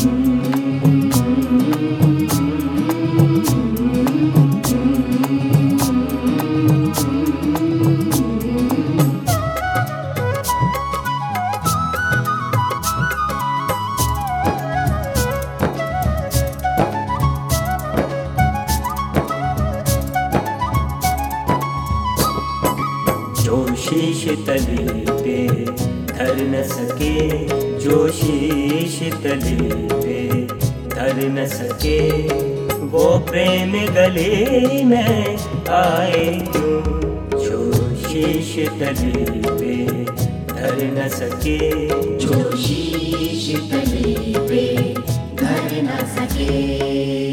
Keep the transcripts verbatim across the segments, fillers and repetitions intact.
जो शीश तले पे धर न सके, जो शीश तले पे धर न सके, वो प्रेम गले में आए क्यों। जो शीश तले पे धर न सके, जो शीश तले पे धर न सके।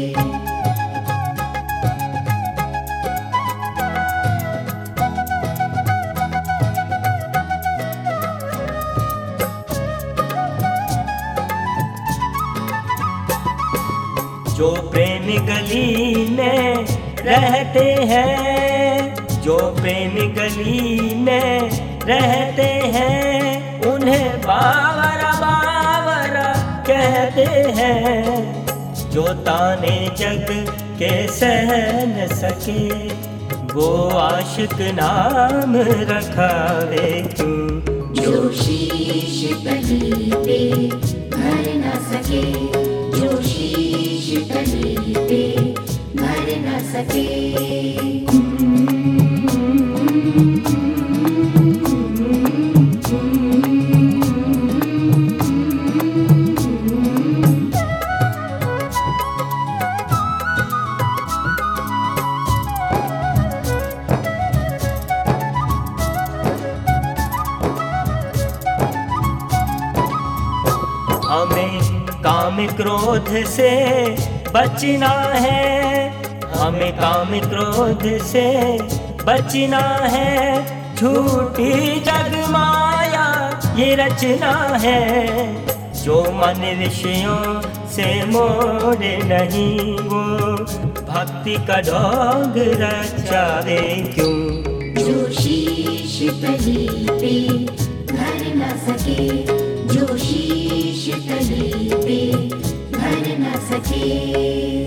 जो प्रेम गली में रहते हैं, जो प्रेम गली में रहते हैं, उन्हें बावरा बावरा कहते हैं। जो ताने जग के सह न सके, वो आशिक नाम रखा वे क्यों। जो शीश तले पे धर न सके, जो शीश तले पे धर न सके। हमें काम क्रोध से बचना है, हमें काम क्रोध से बचना है। झूठी जग माया ये रचना है, जो मन विषयों से मोड़े नहीं, वो भक्ति का ढोंग रचावे क्यों। जो शीश तले पे धर न सके, जो शीश तले पे धर न सके।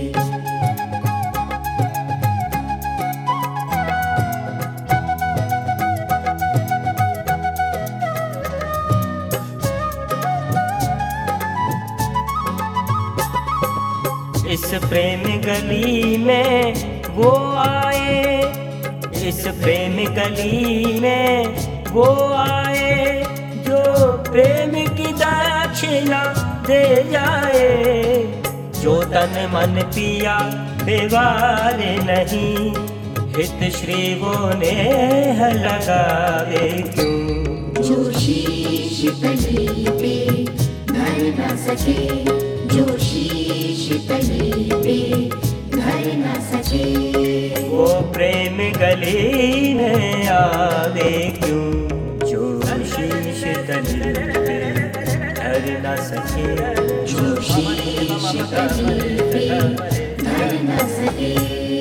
इस प्रेम गली में वो आए, इस प्रेम गली में वो आए, जो प्रेम की दक्षिणा दे जाए। जो तन मन पिया बेवार नहीं, हित श्री वो नेह लगावे क्यों। जो शीश तले पे धर न सके, जो शीश तले पे धर न सके। वो प्रेम गली में आवे क्यों। जो शीश तले पे धर न सके, जो शीश तले पे धर न सके।